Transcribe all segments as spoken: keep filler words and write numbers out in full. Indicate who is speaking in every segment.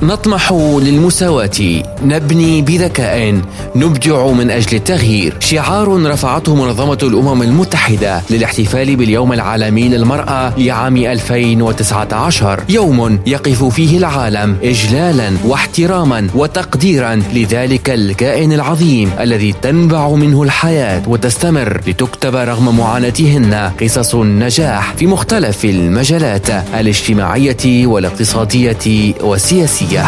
Speaker 1: نطمح للمساواة، نبني بذكاء، نبدع من أجل التغيير، شعار رفعته منظمة الأمم المتحدة للاحتفال باليوم العالمي للمرأة لعام ألفين وتسعة عشر، يوم يقف فيه العالم إجلالا واحتراما وتقديرا لذلك الكائن العظيم الذي تنبع منه الحياة وتستمر لتكتب رغم معاناتهن قصص النجاح في مختلف المجالات الاجتماعية والاقتصادية والسياسية.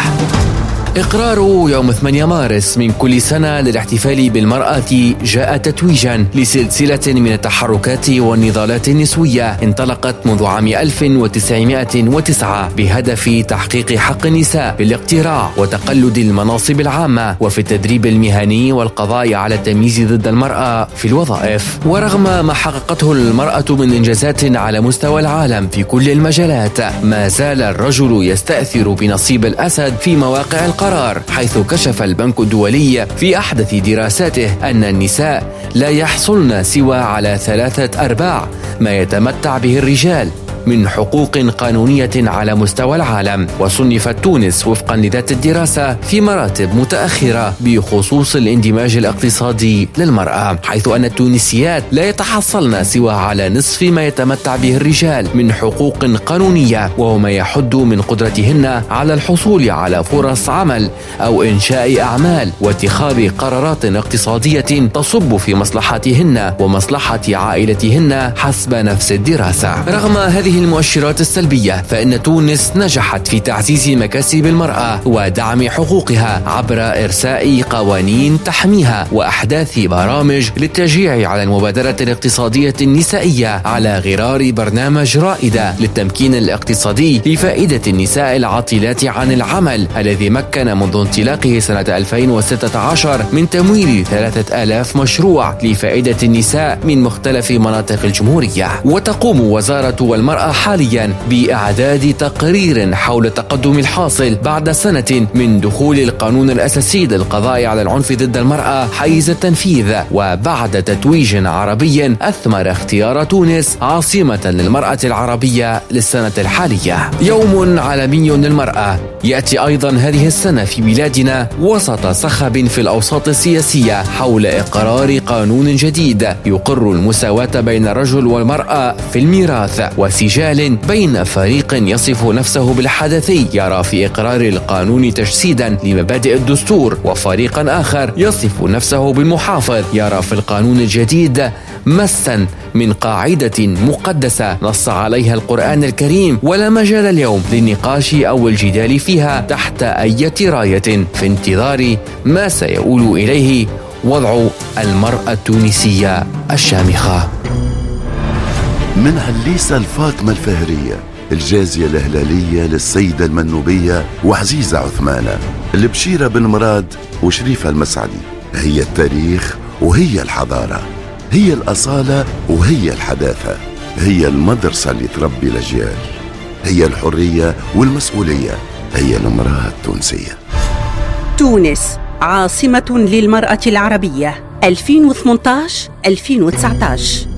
Speaker 1: إقرار يوم ثمانية مارس من كل سنة للاحتفال بالمرأة جاء تتويجا لسلسلة من التحركات والنضالات النسوية انطلقت منذ عام ألف وتسعمائة وتسعة بهدف تحقيق حق النساء بالاقتراع وتقلد المناصب العامة وفي التدريب المهني والقضاء على التمييز ضد المرأة في الوظائف. ورغم ما حققته المرأة من إنجازات على مستوى العالم في كل المجالات، ما زال الرجل يستأثر بنصيب الأسد في مواقع القرار، حيث كشف البنك الدولي في أحدث دراساته أن النساء لا يحصلن سوى على ثلاثة أرباع ما يتمتع به الرجال من حقوق قانونية على مستوى العالم. وصنفت تونس وفقا لذات الدراسة في مراتب متأخرة بخصوص الاندماج الاقتصادي للمرأة، حيث أن التونسيات لا يتحصلن سوى على نصف ما يتمتع به الرجال من حقوق قانونية، وهو ما يحد من قدرتهن على الحصول على فرص عمل أو إنشاء أعمال واتخاذ قرارات اقتصادية تصب في مصلحتهن ومصلحة عائلتهن حسب نفس الدراسة. رغم هذه المؤشرات السلبية، فإن تونس نجحت في تعزيز مكاسب المرأة ودعم حقوقها عبر إرساء قوانين تحميها وأحداث برامج للتشجيع على المبادرة الاقتصادية النسائية على غرار برنامج رائدة للتمكين الاقتصادي لفائدة النساء العاطلات عن العمل، الذي مكن منذ انطلاقه سنة ألفين وستة عشر من تمويل ثلاثة آلاف مشروع لفائدة النساء من مختلف مناطق الجمهورية. وتقوم وزارة المرأة حاليا بإعداد تقرير حول التقدم الحاصل بعد سنة من دخول القانون الأساسي للقضاء على العنف ضد المرأة حيز التنفيذ، وبعد تتويج عربي أثمر اختيار تونس عاصمة للمرأة العربية للسنة الحالية. يوم عالمي للمرأة يأتي أيضا هذه السنة في بلادنا وسط صخب في الأوساط السياسية حول إقرار قانون جديد يقر المساواة بين الرجل والمرأة في الميراث، وسجال بين فريق يصف نفسه بالحدثي يرى في إقرار القانون تجسيدا لمبادئ الدستور، وفريق آخر يصف نفسه بالمحافظ يرى في القانون الجديد مسا من قاعدة مقدسة نص عليها القرآن الكريم، ولا مجال اليوم للنقاش أو الجدال فيها تحت أي راية، في انتظار ما سيؤول إليه وضع المرأة التونسية الشامخة.
Speaker 2: من عليسة الفاطمة الفهرية، الجازية الهلالية للسيدة المنوبية وعزيزة عثمانة، البشيرة بن مراد وشريفة المسعدي، هي التاريخ وهي الحضارة، هي الأصالة وهي الحداثة، هي المدرسة اللي تربي الأجيال، هي الحرية والمسؤولية، هي المرأة التونسية.
Speaker 3: تونس عاصمة للمرأة العربية ألفين وثمانية عشر ألفين وتسعة عشر.